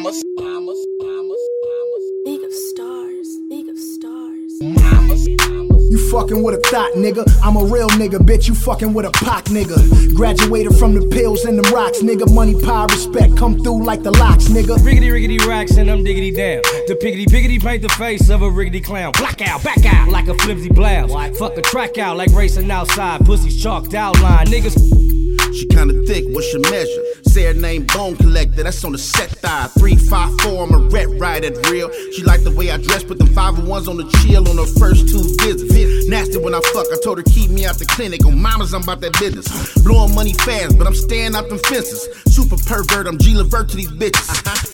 Mamas. League of Stars. League of Stars. You fucking with a thought, nigga. I'm a real nigga, bitch. You fucking with a Pac, nigga. Graduated from the pills and them rocks, nigga. Money, power, respect, come through like the locks, nigga. Riggedy racks and I'm diggity down. The piggity paint the face of a riggedy clown. Black out, back out like a flimsy blouse. Fuck a track out like racing outside. Pussy's chalked outline, niggas. She kinda thick, what's your measure? Say her name Bone Collector, that's on the set thigh. 354, I'm a ret ride at real. She like the way I dress, put them 501s on the chill on her first 2 visits. Nasty when I fuck, I told her keep me out the clinic. On mamas, I'm about that business. Blowing money fast, but I'm staying out them fences. Super pervert, I'm G Levert to these bitches.